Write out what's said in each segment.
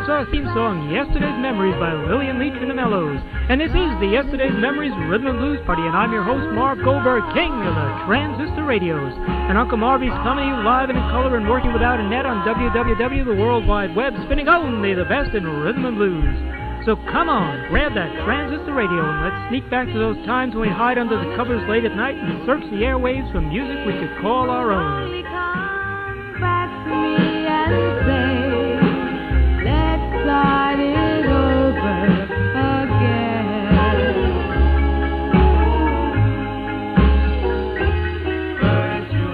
our theme song, Yesterday's Memories by Lillian Leach and the Mellows. And this is the Yesterday's Memories Rhythm and Blues Party, and I'm your host, Marv Goldberg, king of the transistor radios. And Uncle Marvy's coming to you live and in color and working without a net on WWW, the World Wide Web, spinning only the best in rhythm and blues. So come on, grab that transistor radio and let's sneak back to those times when we hide under the covers late at night and search the airwaves for music we could call our own. Come back to me and say, let's start it over again. First you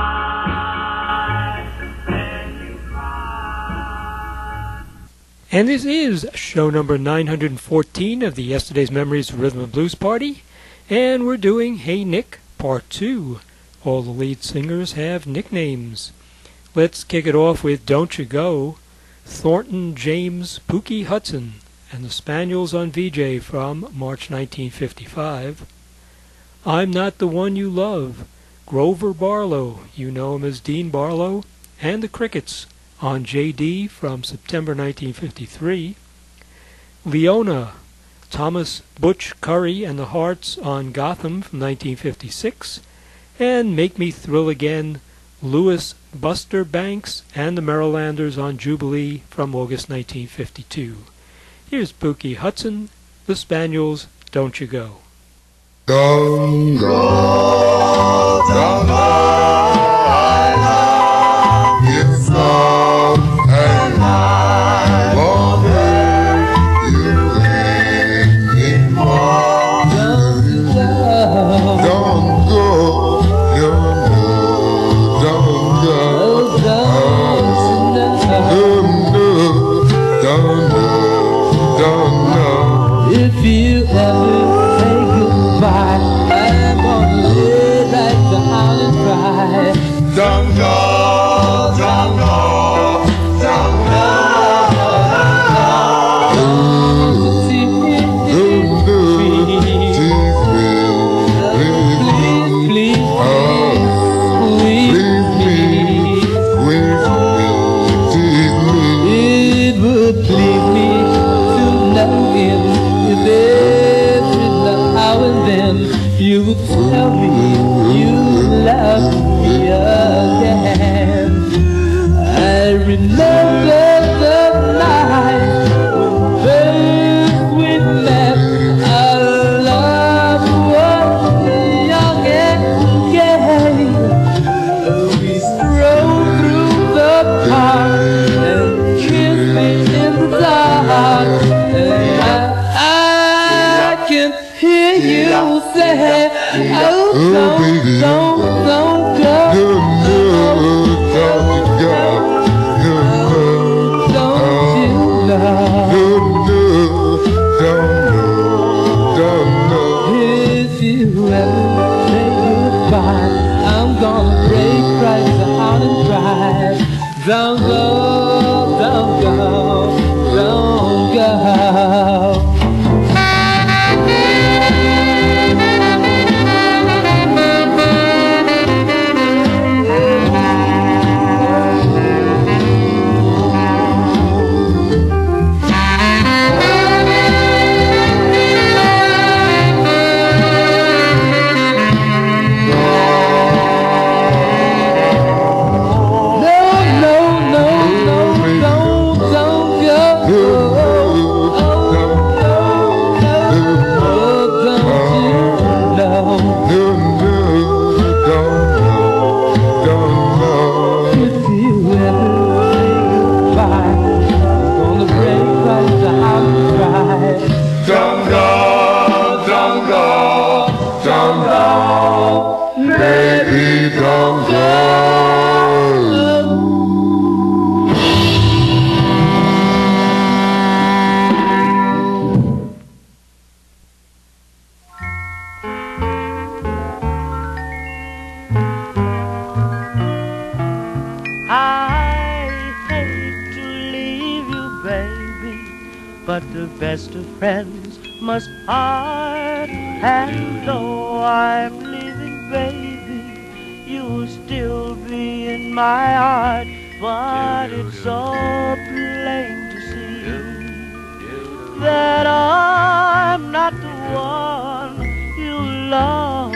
lie, then you cry. And this is show number 914 of the Yesterday's Memories Rhythm and Blues Party, and we're doing Hey Nick Part 2. All the lead singers have nicknames. Let's kick it off with Don't You Go, Thornton James Pookie Hudson, and the Spaniels on VJ from March 1955. I'm Not the One You Love, Grover Barlow, you know him as Dean Barlow, and the Crickets on JD from September 1953. Leona, Thomas Butch Curry and the Hearts on Gotham from 1956. And Make Me Thrill Again, Louis Buster Banks and the Marylanders on Jubilee from August 1952. Here's Pookie Hudson, the Spaniels, Don't You Go. Don't go, don't go, I love you so, and I won't hurt you anymore. Don't go, you know, don't go, don't know. If you ever say goodbye, I'm gonna lay like the hound and cry. Don't go, don't go, don't go. It would please me to know him if every now and then you would tell me you love me again. I remember the night when first we met. Our love was young and gay. We strolled through the park and kissed me in the dark. I can hear you say, oh, baby, don't go. Don't you know? If you ever say goodbye, I'm gonna break right down and cry. Don't go, don't go, don't go. But the best of friends must part. And though I'm leaving, baby, you'll still be in my heart. But it's so plain to see that I'm not the one you love.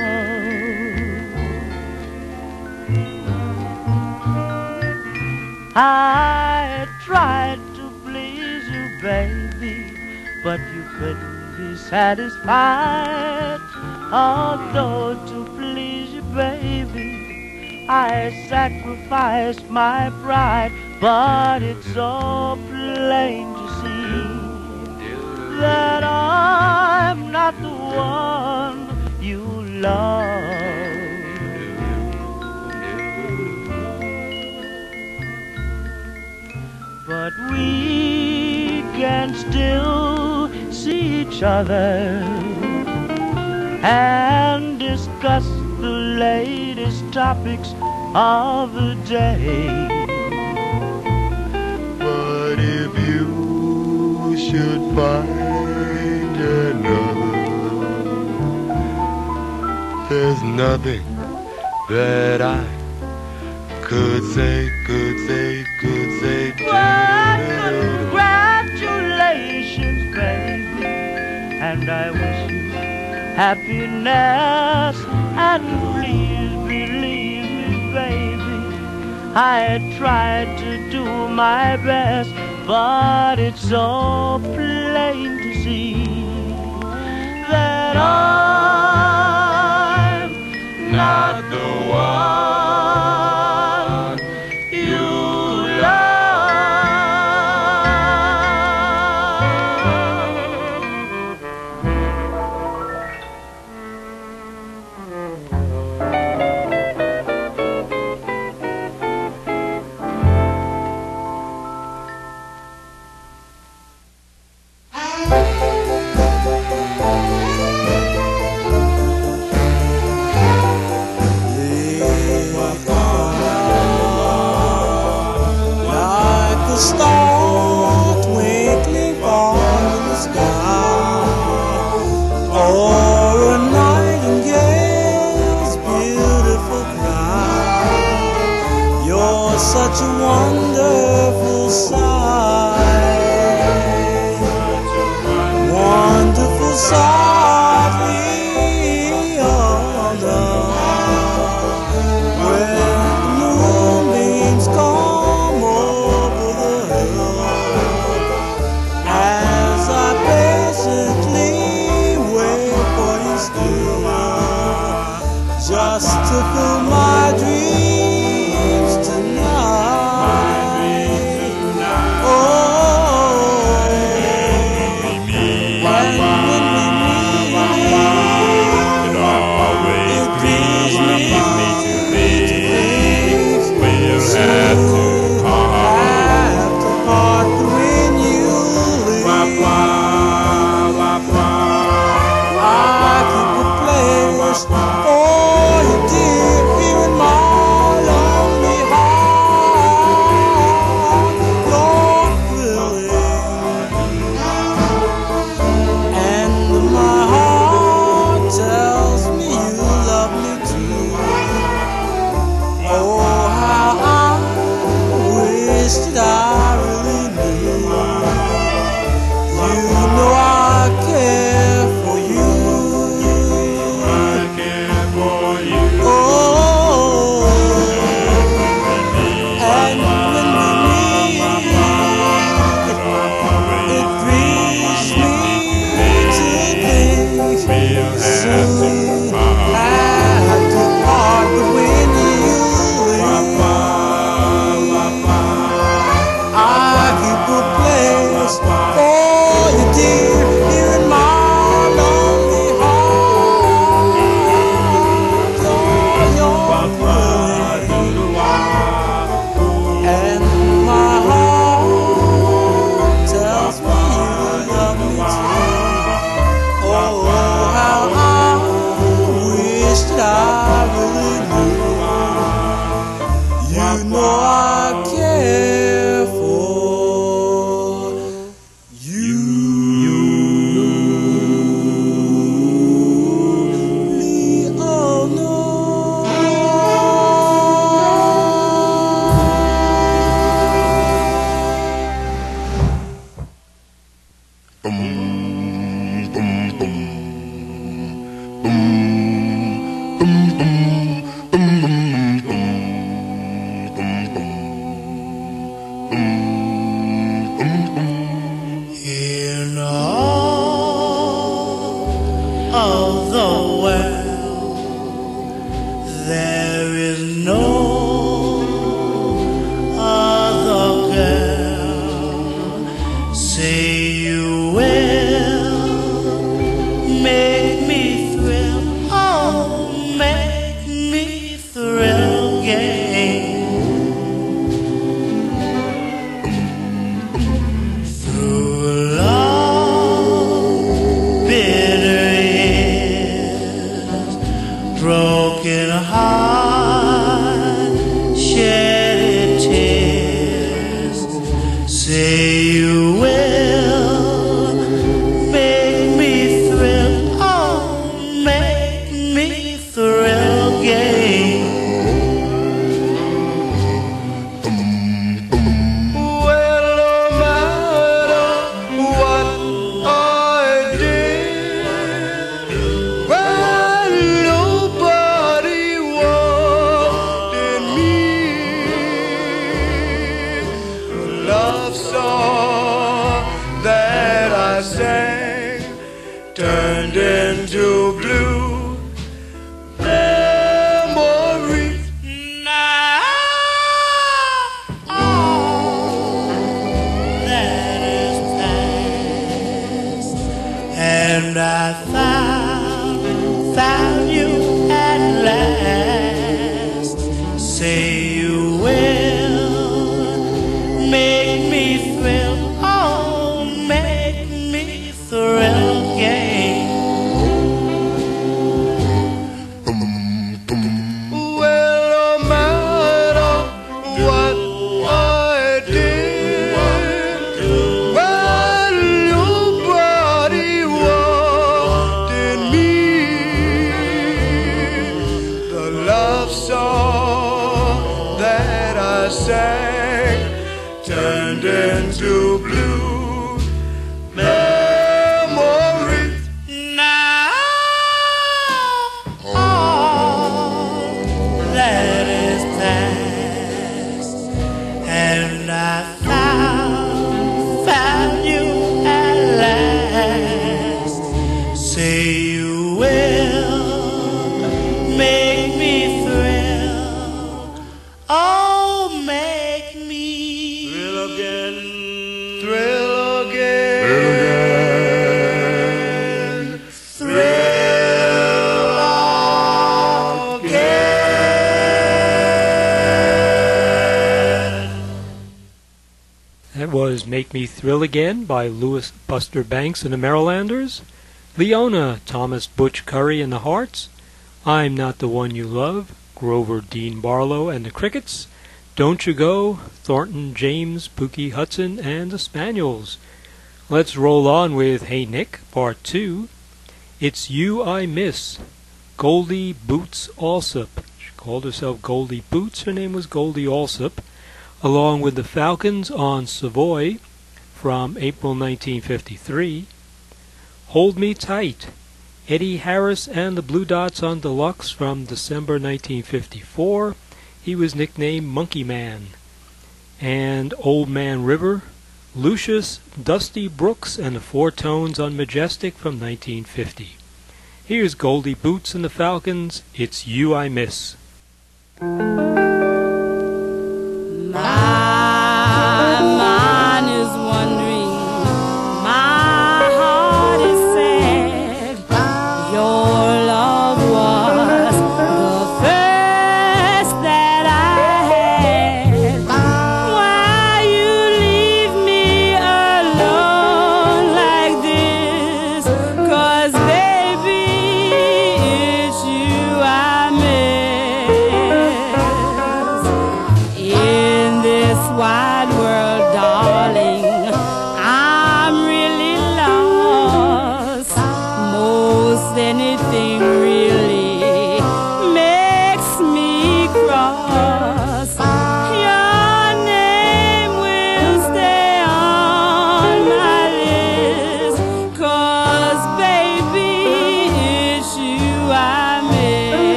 I tried to please you, baby, but you couldn't be satisfied. Although to please you, baby, I sacrificed my pride. But it's so plain to see that I'm not the one you love. But we can still see each other and discuss the latest topics of the day. But if you should find another, there's nothing that I could say to Well, congratulations, baby, and I wish you happiness. And please believe me, baby, I tried to do my best, but it's so plain to see that I'm not the one you love. Like a star twinkling on the sky, or a nightingale's beautiful cry. You're such a wonderful sight, wonderful softly on the moonbeams come over the hill. As I patiently wait for you still, just to fill my dreams tonight. Oh, and when we meet, it grieves me to think we'll have to part when you leave. I keep a place for you, dear, here In all of the world, there is no other girl. Say you will make me thrill, oh, make me thrill again. Through long, bitter years, broken heart, shedded tears. Say you will make me thrill, oh, make me thrill again. Well, no matter what I did, when nobody wanted me, the love song that I sang turned into blue memories. Now all that is past, and I found you at last. Say you will make me thrill, oh, make me thrill again. Well, no matter what I did, when nobody wanted me, the love song that I sang turned into blue memories. Now all that is past, and I found you at last. Say you will make me thrill, oh, make me thrill again, thrill again, thrill again. That was Make Me Thrill Again by Louis Buster Banks and the Marylanders. Leona, Thomas Butch Curry and the Hearts. I'm Not the One You Love, Grover Dean Barlow and the Crickets. Don't You Go, Thornton James, Pookie Hudson and the Spaniels. Let's roll on with Hey Nick, Part 2. It's You I Miss, Goldie Boots Alsop. She called herself Goldie Boots. Her name was Goldie Alsop. Along with the Falcons on Savoy from April 1953. Hold Me Tight, Eddie Harris and the Blue Dots on Deluxe from December 1954. He was nicknamed Monkey Man. And Old Man River, Lucius Dusty Brooks and the Four Tones on Majestic from 1950. Here's Goldie Boots and the Falcons, It's You I Miss. My mind is wondering, my heart is sad. Your love was the first that I had. Why you leave me alone like this? 'Cause baby, it's you I miss.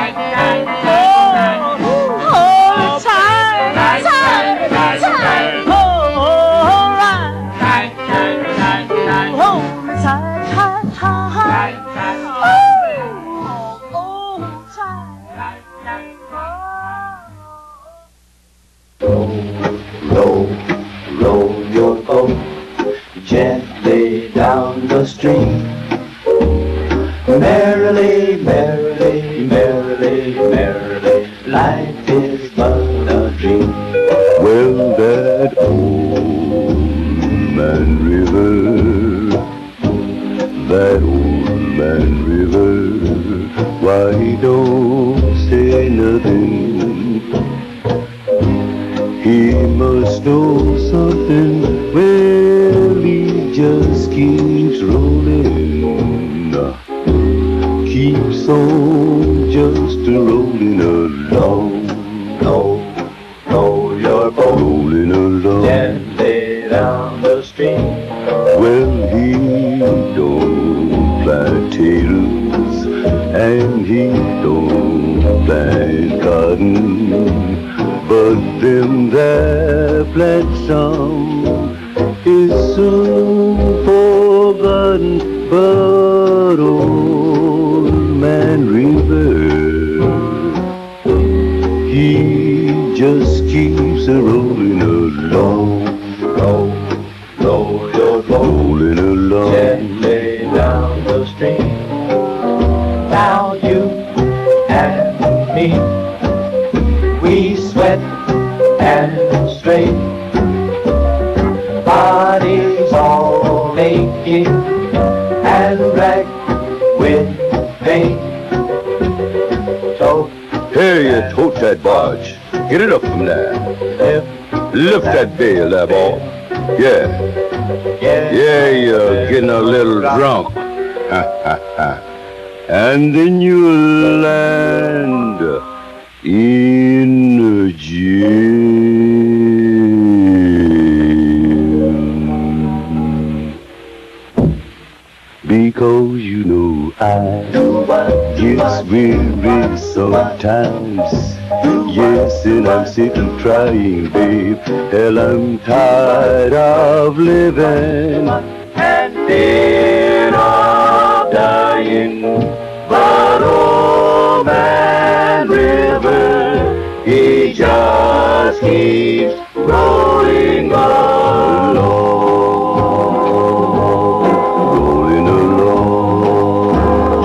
Roll your boat gently down the stream. Merrily, merrily, merrily, merrily, life is but a dream. Well, that old man river, that old man river, why he don't say nothing? He must know something. Well, he just keeps rolling, keeps on just rolling along. Roll your boat Rolling along. gently down the stream. Well, he don't plant potatoes and he don't plant cotton, but them that plant some is soon forgotten. But old man River, he just keeps rolling along. Roll your boat Rolling along. gently down the stream. Now you and me, we sweat and strain, bodies all aching and racked with pain. So Here, you tote that barge. Get it up from there. Lift that bale there, boy. Yeah, you're getting a little drunk. And then you'll land in jail. Because you know I get weary sometimes. Yes, and I'm sick of trying, babe. Hell, I'm tired of living and fear of dying. But old man River, he just keeps rolling along, rolling along.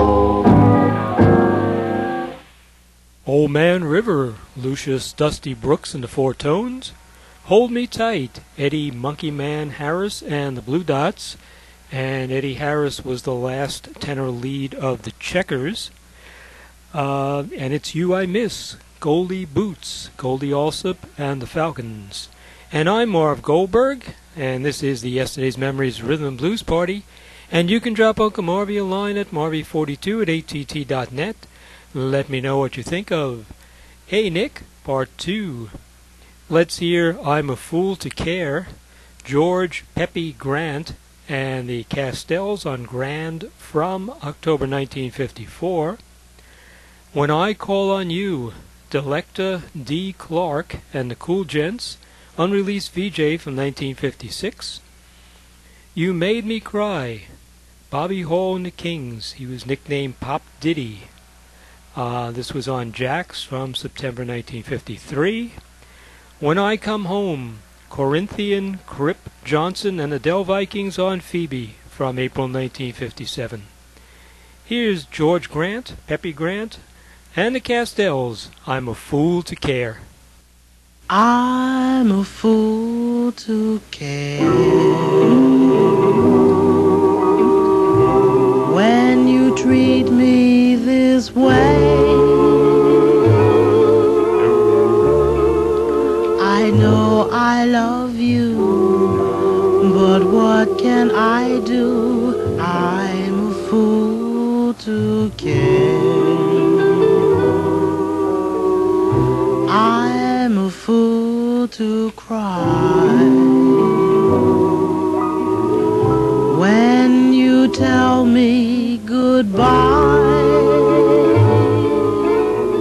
Old Man River, Lucius Dusty Brooks and the Four Tones. Hold Me Tight, Eddie Monkey Man Harris and the Blue Dots. And Eddie Harris was the last tenor lead of the Checkers. And It's You I Miss, Goldie Boots, Goldie Alsop and the Falcons. And I'm Marv Goldberg, and this is the Yesterday's Memories Rhythm and Blues Party. And you can drop Uncle Marvy a line at marvy42 at att.net. Let me know what you think of Hey Nick, Part 2. Let's hear I'm a Fool to Care, George Peppy Grant and the Castells on Grand from October 1954. When I Call on You, Delecta D. Clark and the Cool Gents, unreleased VJ from 1956. You Made Me Cry, Bobby Hall and the Kings. He was nicknamed Pop Diddy. This was on Jax from September 1953. When I Come Home, Corinthian, Crip Johnson and the Del Vikings on Phoebe from April 1957. Here's George Grant, Peppy Grant, and the Castells, I'm a Fool to Care. I'm a fool to care when you treat me this way. I know I love you, but what can I do? I'm a fool to care. I'm a fool to cry when you tell me goodbye.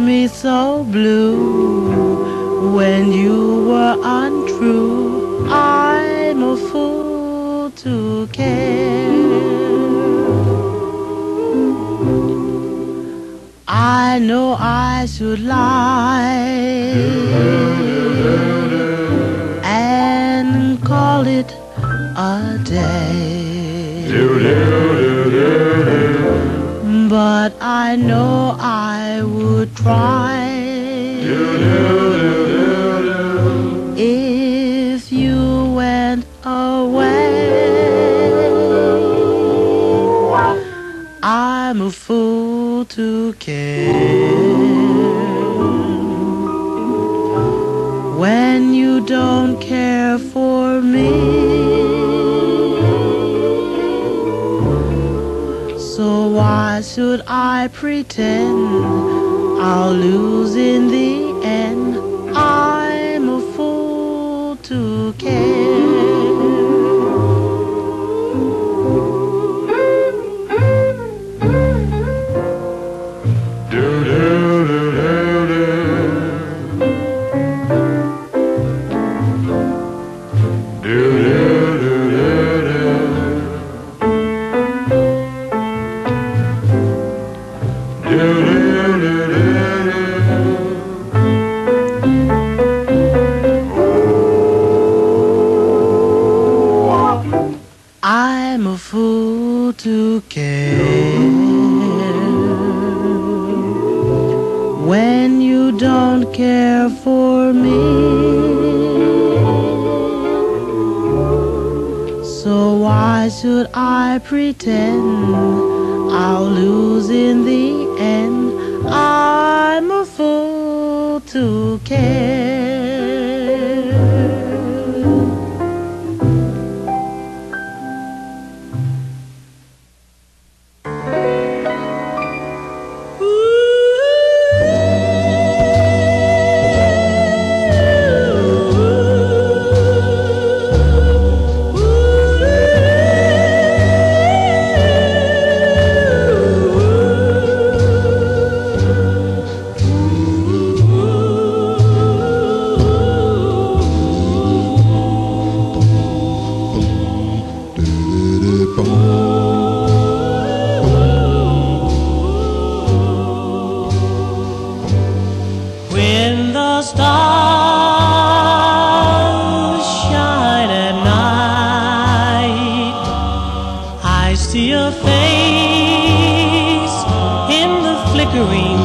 me so blue when you were untrue. I'm a fool to care. I know I should lie and call it a day, but I know I would try if you went away. I'm a fool to care when you don't care for me. So why should I pretend I'll lose in the end? I'm a fool to care. I'm a fool to care when you don't care for me. So why should I pretend I'll lose in the end? I'm a fool to care. When the stars shine at night, I see a face in the flickering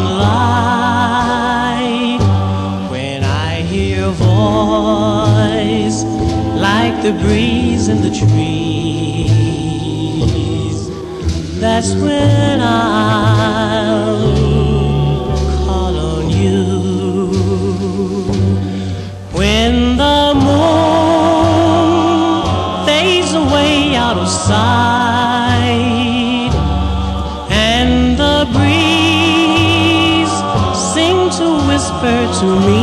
light. When I hear a voice like the breeze in the trees, that's when I'll call on you. When the moon fades away out of sight and the breeze seems to whisper to me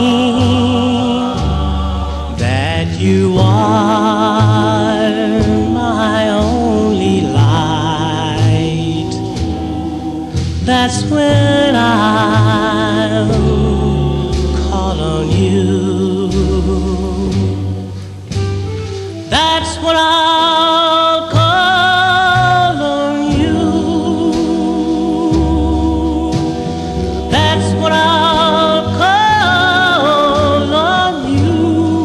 that you are my only light, that's when I'll call on you. That's when I'll call on you. That's when I'll call on you.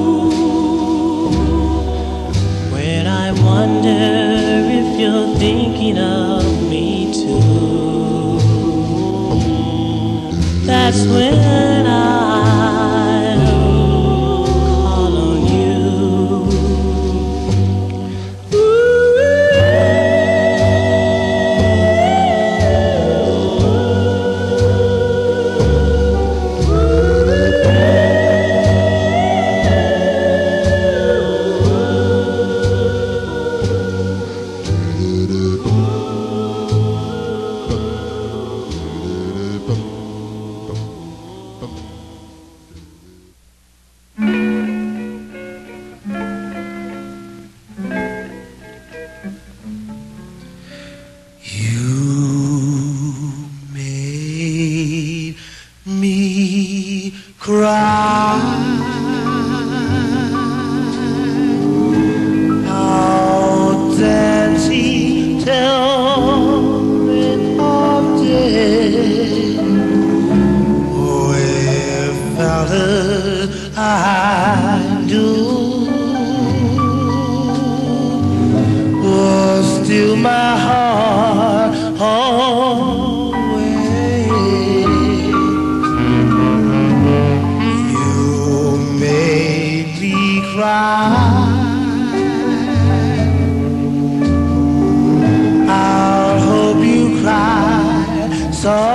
When I wonder if you're thinking of me too, that's when I'll call on you.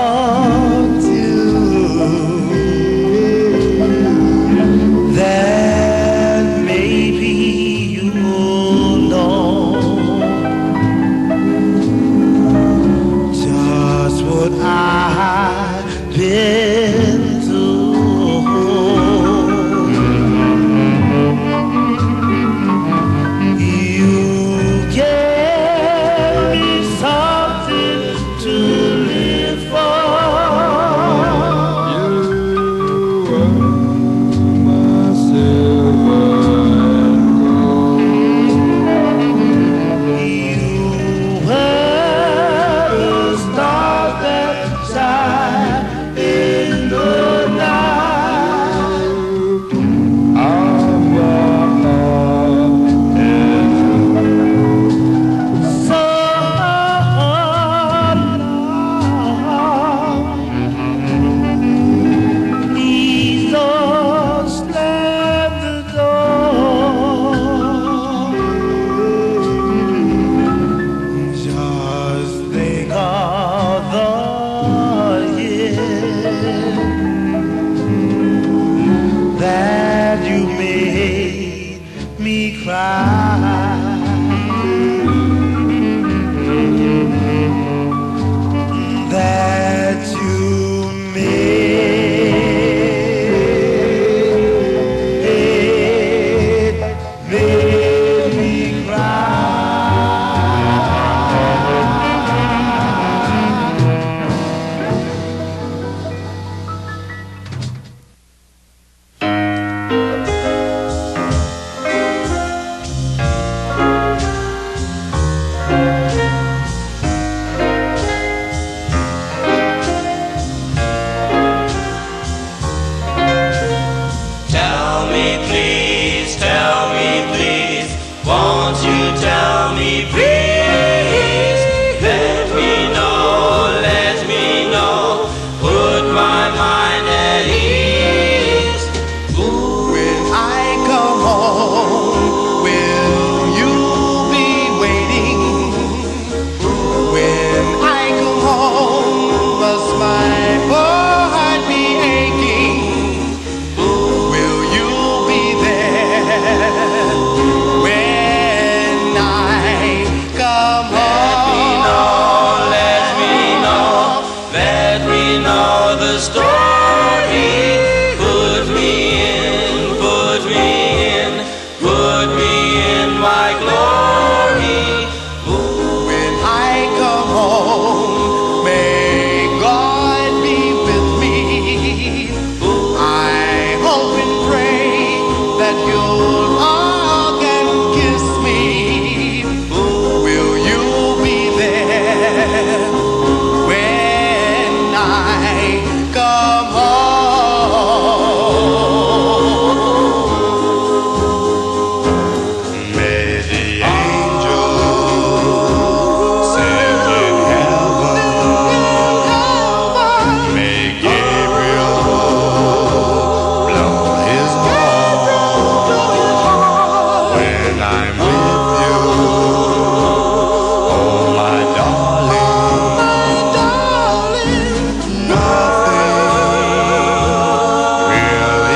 talk to that maybe you'll know just what I've been through. You gave me something to live for. You were my silver and gold. You were the stars that shine in the night of your heart and so long. Please don't slam the door. Just think of the years that you made me cry. That you made me cry. Tell me please, won't you tell me please? Let me know, put my mind at ease. When I come home, will you be waiting? When I come home, must my poor heart be aching? Will you be there when I come home? Let me know the story. Put me in my glory. When I come home, may God be with me. I hope and pray that you'll hug and kiss me. Will you be there when I come home? May the angels sing in heaven. May Gabriel blow his horn when I'm with you. Oh, my darling, nothing really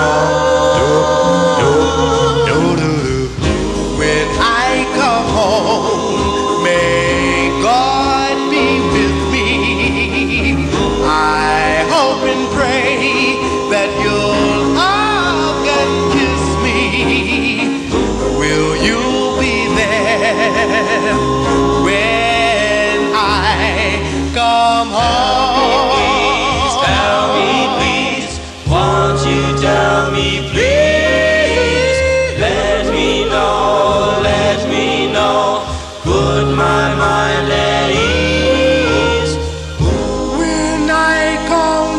wrong. When I come home, may God be with me. I hope and pray that you'll hug and kiss me. Will you be there when I come home? Tell me please, won't you tell me please? Let me know, put my mind at ease. When I come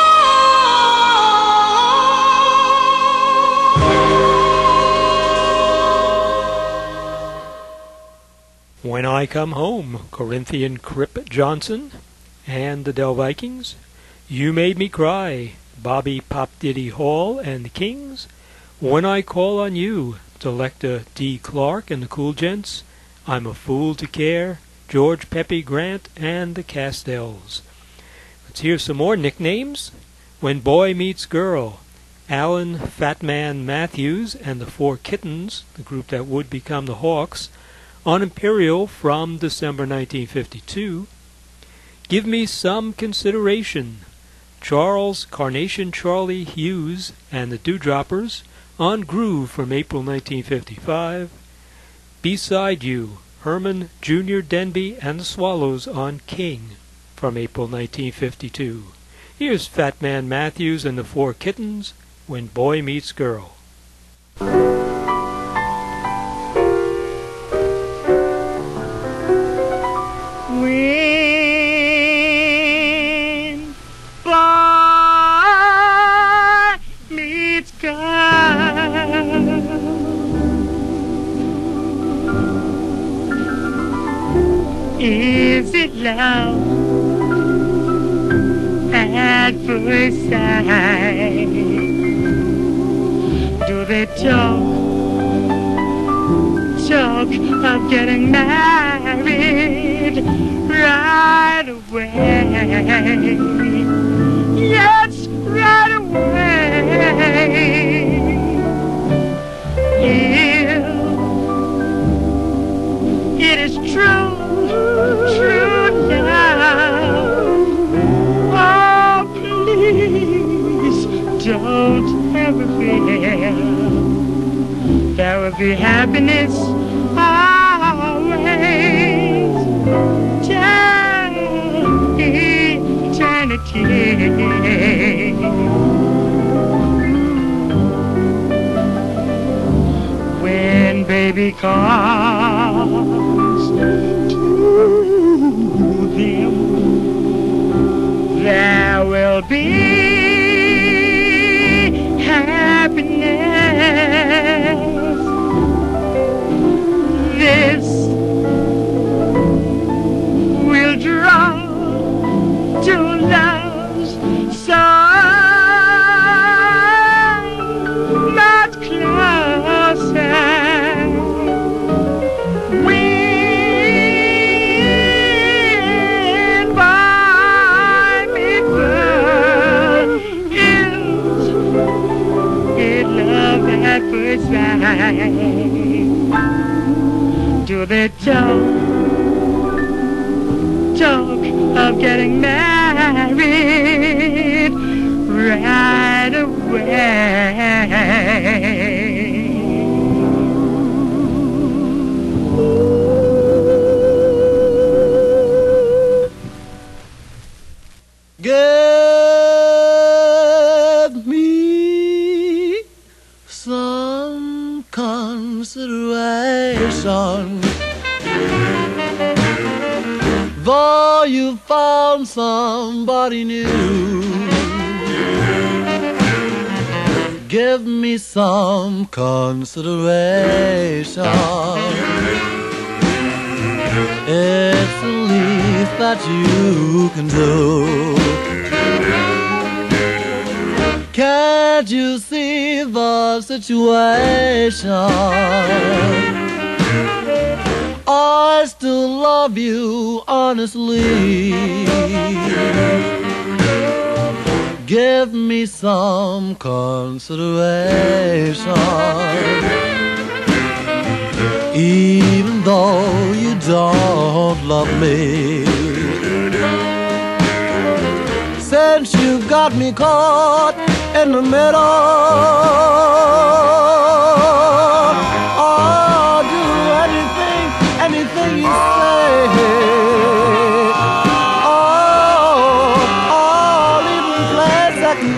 home. When I Come Home, Corinthian Crip Johnson and the Del Vikings. You Made Me Cry, Bobby Pop Diddy Hall and the Kings. When I Call on You, Delecta D. Clark and the Cool Gents. I'm a Fool to Care, George Pepe Grant and the Castells. Let's hear some more nicknames. When Boy Meets Girl, Alan Fatman Matthews and the Four Kittens, the group that would become the Hawks, on Imperial from December 1952. Give Me Some Consideration, Charles Carnation Charlie Hughes and the Dewdroppers on Groove from April 1955. Beside You, Herman Jr. Denby and the Swallows on King from April 1952. Here's Fat Man Matthews and the Four Kittens, When Boy Meets Girl. When boy meets girl, is it love at first sight? Do they talk of getting married right away? Yes, right away. If it is true love, oh please don't ever fear. There will be happiness always till eternity. When baby comes to them, there will be happiness. This will draw to love's so much closer. When boy meets girl, is it love at first sight? Do they talk of getting married right away? Give me some consideration, though you found somebody new. Give me some consideration. It's the least that you can do. Can't you see the situation? I still love you honestly. Give me some consideration, even though you don't love me. Since you got me caught in the middle, I'll do anything you say. I'll even play second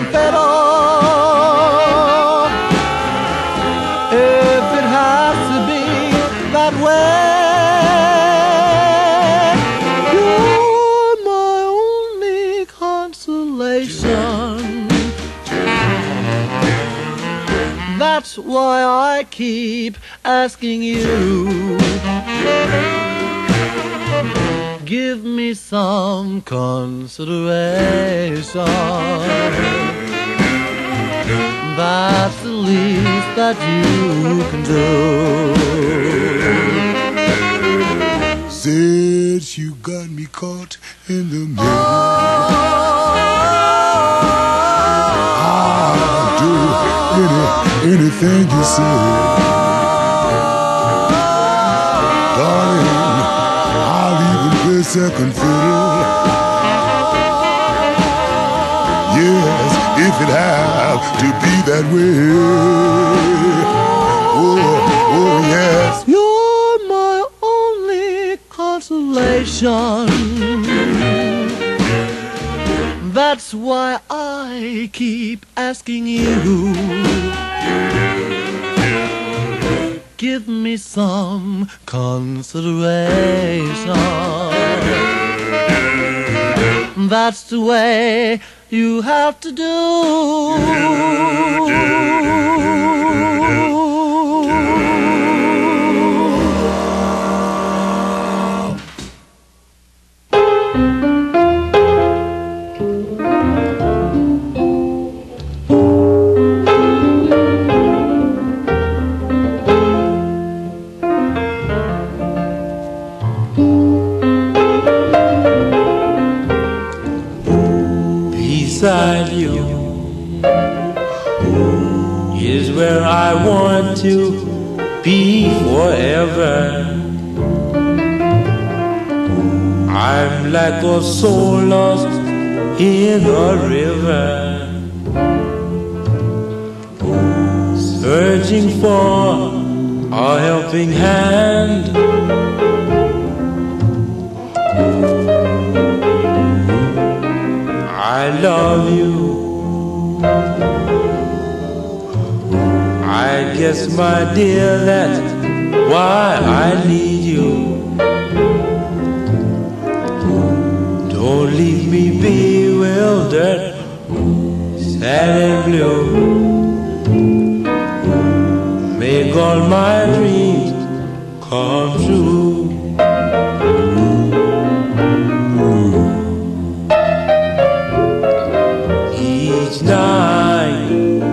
fiddle if it has to be that way. You're my only consolation. That's why I keep asking you. Give me some consideration. That's the least that you can do. Since you got me caught in the middle, anything you say. Darling, I'll even play second fiddle. Yes, if it have to be that way. Oh yes. You're my only consolation. That's why I keep asking you. Give me some consideration. That's the way you have to do. Beside you is where I want to be forever. I'm like a soul lost in a river, searching for a helping hand. I love you. I guess, my dear, that's why I need you. Don't leave me bewildered, sad and blue. Make all my dreams come true. Each night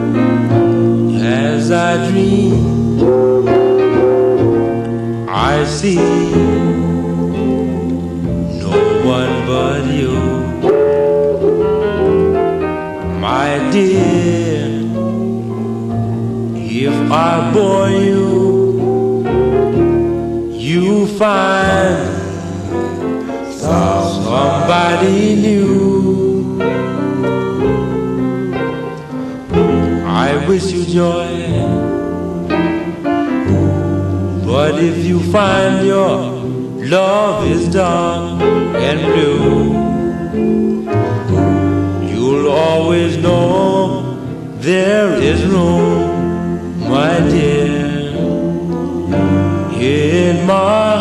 as I dream, I see no one but you, my dear. If I bore you, you find somebody new. I wish you joy, but if you find your love is dark and blue, you'll always know there is room, my dear, in my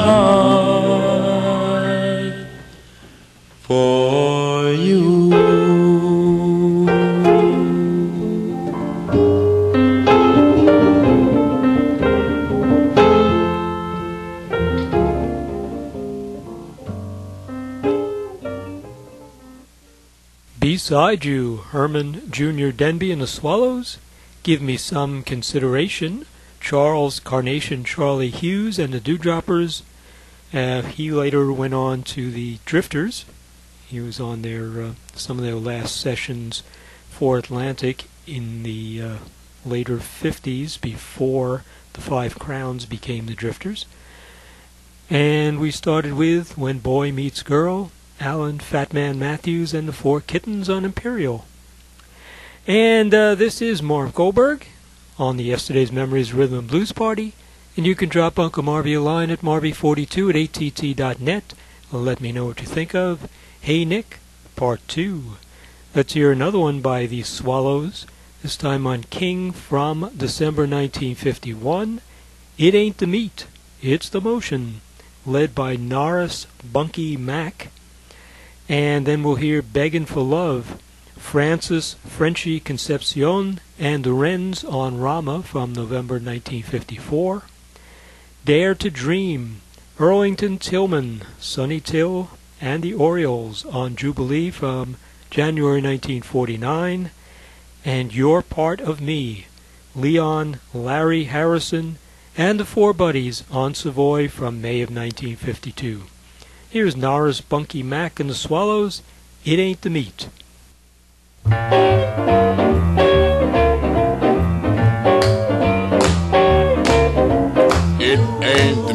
heart for you. Beside you, Herman Jr. Denby and the Swallows, Give Me Some Consideration, Charles Carnation Charlie Hughes and the Dewdroppers. He later went on to the Drifters. He was on their some of their last sessions for Atlantic in the later 50s, before the Five Crowns became the Drifters. And we started with When Boy Meets Girl, Alan Fatman Matthews and the Four Kittens on Imperial. And this is Marv Goldberg on the Yesterday's Memories Rhythm and Blues Party. And you can drop Uncle Marvy a line at marvy42 at att.net. Let me know what you think of Hey Nick, Part 2. Let's hear another one by the Swallows, this time on King from December 1951. It Ain't the Meat, It's the Motion, led by Norris Bunky Mac. And then we'll hear Beggin' for Love, Francis Frenchy Concepcion and the Wrens on Rama from November 1954. Dare to Dream, Earlington Tillman, Sonny Till, and the Orioles on Jubilee from January 1949. And You're Part of Me, Leon Larry Harrison and the Four Buddies on Savoy from May of 1952. Here's Norris Bunky Mac and the Swallows, It Ain't the Meat.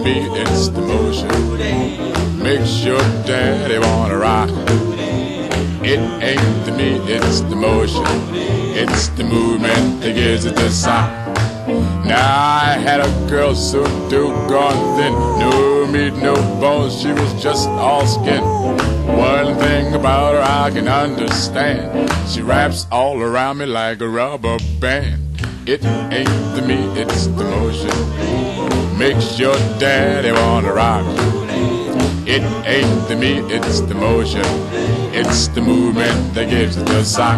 me, it's the motion. Makes your daddy wanna rock. It ain't the me, it's the motion. It's the movement that gives it the sock. Now I had a girl so doggone thin, no meat, no bones, she was just all skin. One thing about her I can understand, she wraps all around me like a rubber band. It ain't the me, it's the motion. Makes your daddy wanna rock. It ain't the me, it's the motion. It's the movement that gives it the sock.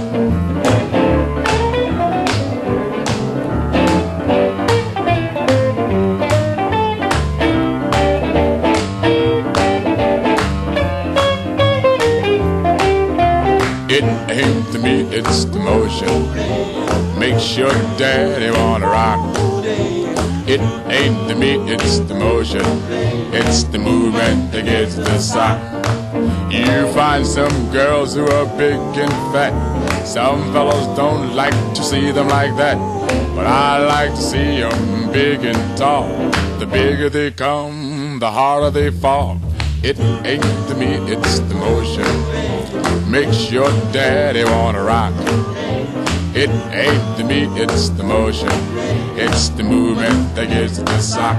It ain't the me, it's the motion. Makes your daddy wanna rock. It ain't the me, it's the motion. It's the movement that gives the sock. You find some girls who are big and fat. Some fellows don't like to see them like that, but I like to see them big and tall. The bigger they come, the harder they fall. It ain't the me, it's the motion. Makes your daddy wanna rock. It ain't the me, it's the motion. It's the movement that gives it the sock.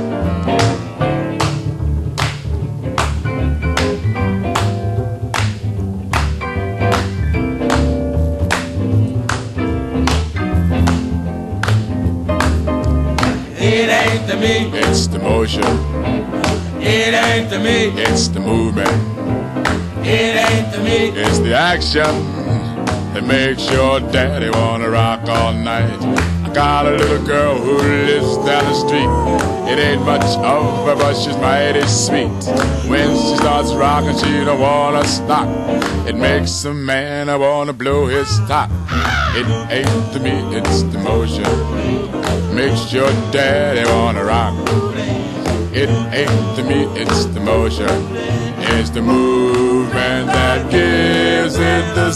It ain't the me, it's the motion. It ain't the me, it's the movement. It ain't the me, it's the action that makes your daddy wanna rock all night. I got a little girl who lives down the street. It ain't much of her, but she's mighty sweet. When she starts rocking, she don't wanna stop. It makes a man wanna blow his top. It ain't the me, it's the motion. Makes your daddy wanna rock. It ain't the me, it's the motion. It's the movement that gives it the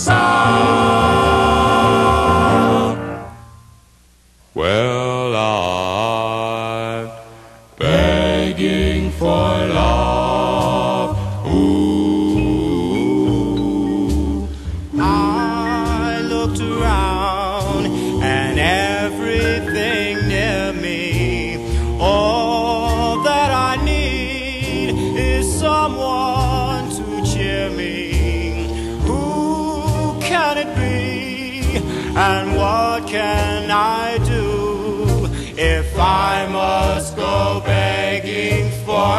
sound. Well, I'm begging for love. Ooh. I looked around and everything near me, all that I need is someone to cheer me. Who can it be, and what can I do if I must go begging for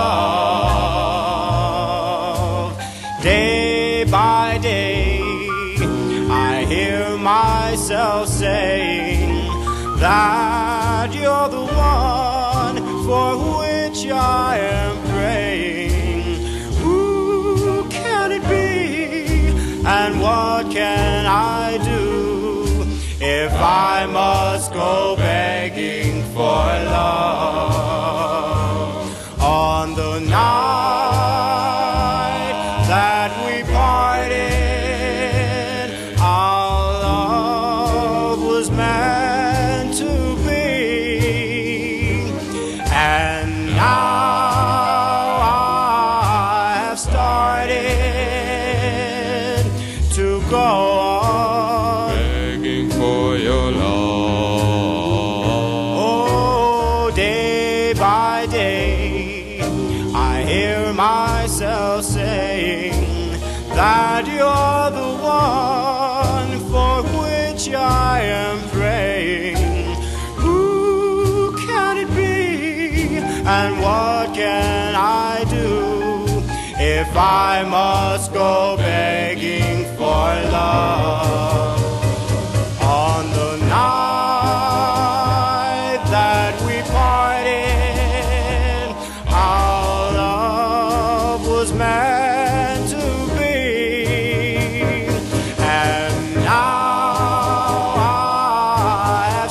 love? Day by day I hear myself saying that you're the one for which I am praying. Who can it be, and what can I do if I must go begging for love? On the night that we parted, our love was meant to be, and now I have started to go on begging for your love. Oh, day by day I hear myself saying that you're the one for which I am praying. Who can it be, and what can I do if I must go begging for love? On the night that we parted, our love was meant to be, and now I have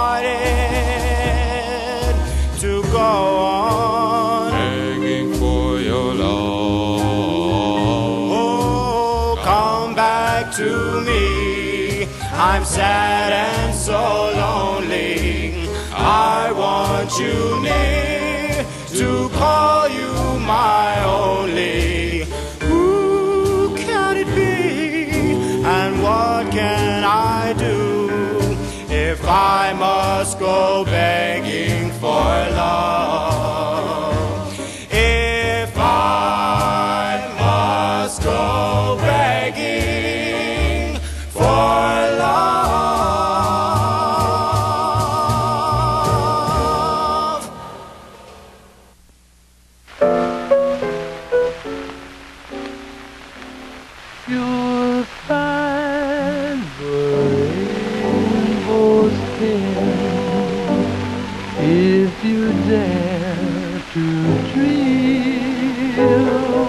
started to go on begging for your love. Oh, come back to me, I'm sad and so lonely. I want you near, to call you my only. Who can it be, and what can I do if I must go begging for love? If I must go begging for love. You'll find the rainbow's thin if you dare to dream.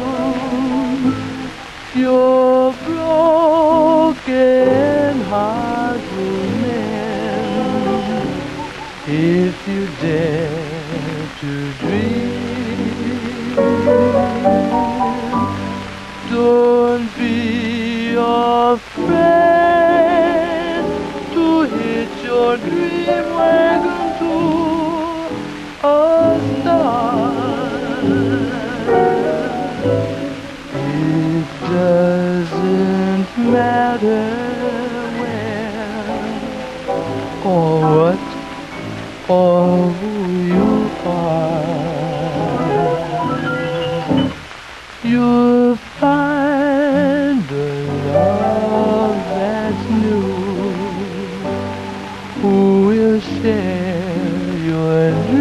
Your broken heart will mend if you dare to dream. Don't be afraid to hitch your dream wagon to a star. It doesn't matter where or what or who you are. You'll find the love that's new, who will share your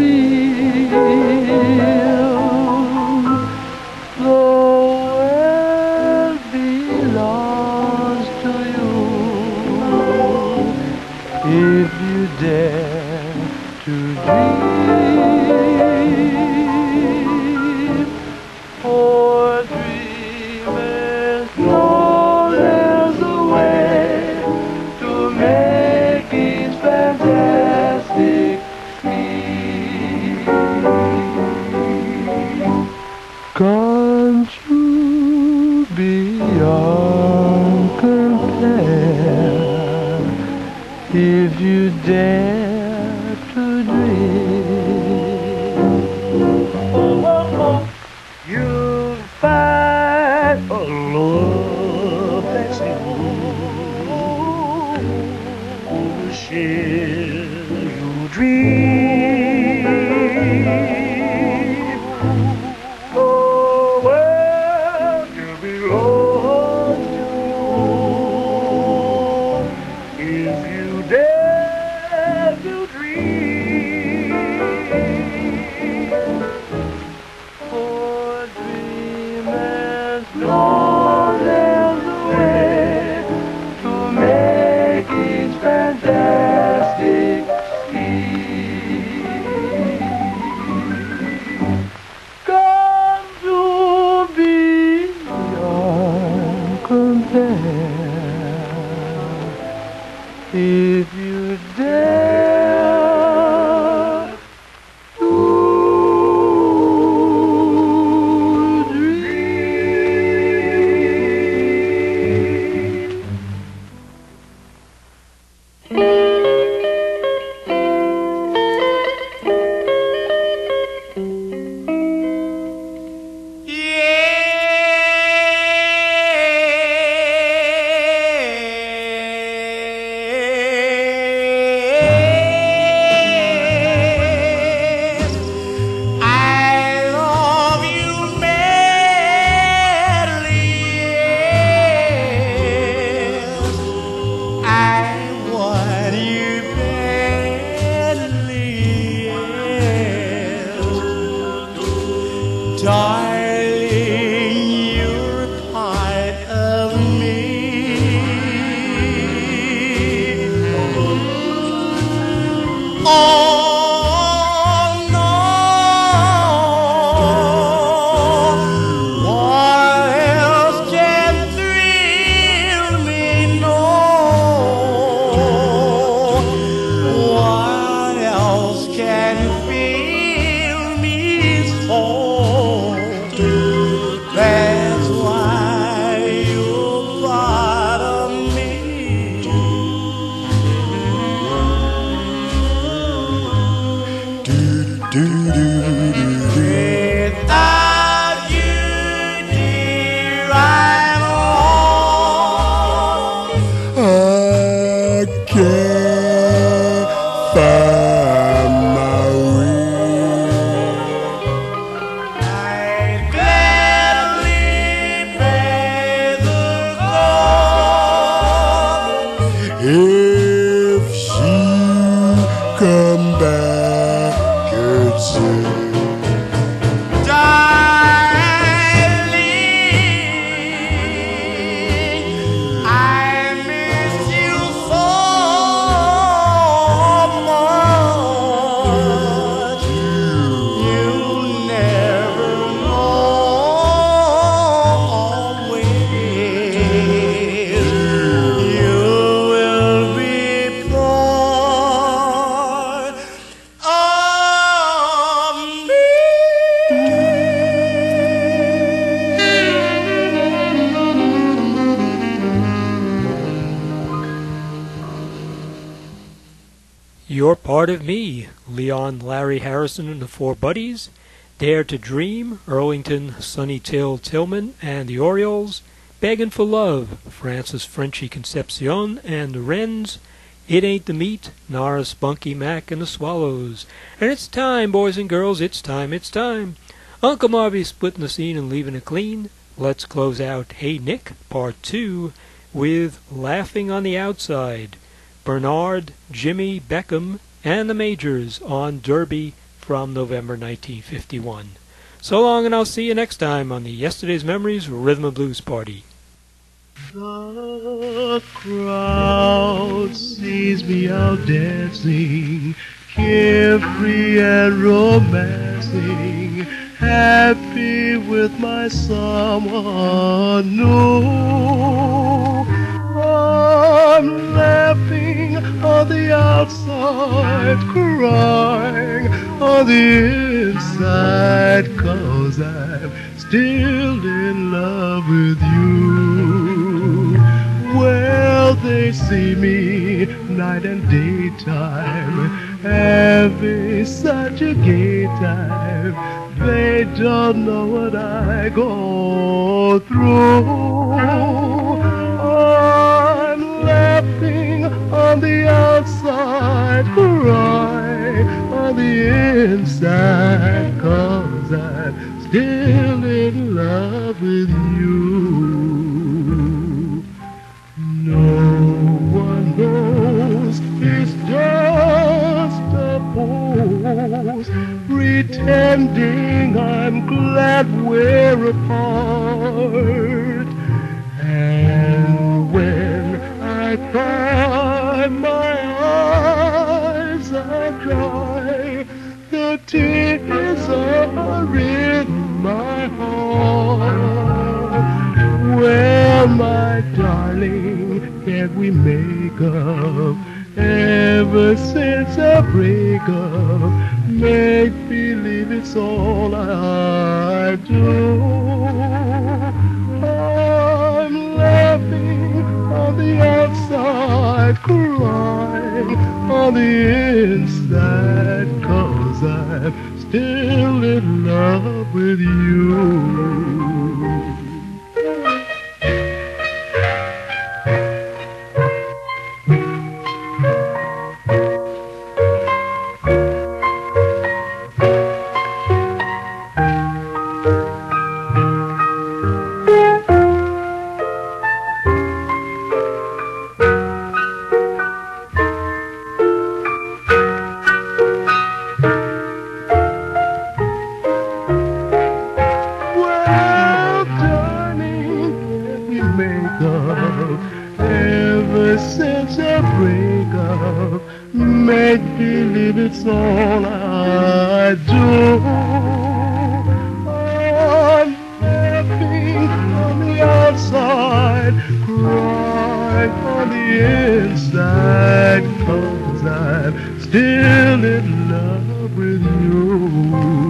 dream. The world belongs to you if you dare to dream. For dreamers know there's a way to make each fantastic scheme come true beyond compare if you dare to dream. Oh, oh, oh. You'll find a love that's new, who'll share your dream. The world will belong to you if you dare to dream. For dreamers know there's a way to make each fantastic scheme come to be beyond compare if you dare to Yeah. You're Part of Me, Leon Larry Harrison and the Four Buddies, Dare to Dream, Earlington, Sonny Till Tillman and the Orioles, Beggin' for Love, Francis Frenchy Concepcion and the Wrens, It Ain't the Meat, Norris, Bunky Mac and the Swallows. And it's time, boys and girls, it's time, it's time. Uncle Marvy's splitting the scene and leaving it clean. Let's close out Hey Nick, Part 2, with Laughing on the Outside. Bernard, Jimmy, Beckham, and the Majors on Derby from November 1951. So long, and I'll see you next time on the Yesterday's Memories Rhythm and Blues Party. The crowd sees me out dancing, carefree and romancing, happy with my someone new. I'm laughing on the outside, crying on the inside, 'cause I'm still in love with you. Well, they see me night and daytime, having such a gay time. They don't know what I go through. I'm laughing on the outside, crying on the inside, 'cause I'm still in love with you. No one knows, it's just a pose, pretending I'm glad we're apart. And when I cry, my eyes are dry, the tears are in my heart. Well, my darling, can't we make up? Ever since our breakup, make believe it's all I do. I'm laughing on the outside, crying on the inside, 'cause I'm still in love with you. Ever since our breakup, make believe it's all I do. I'm laughing on the outside, crying on the inside, 'cause I'm still in love with you.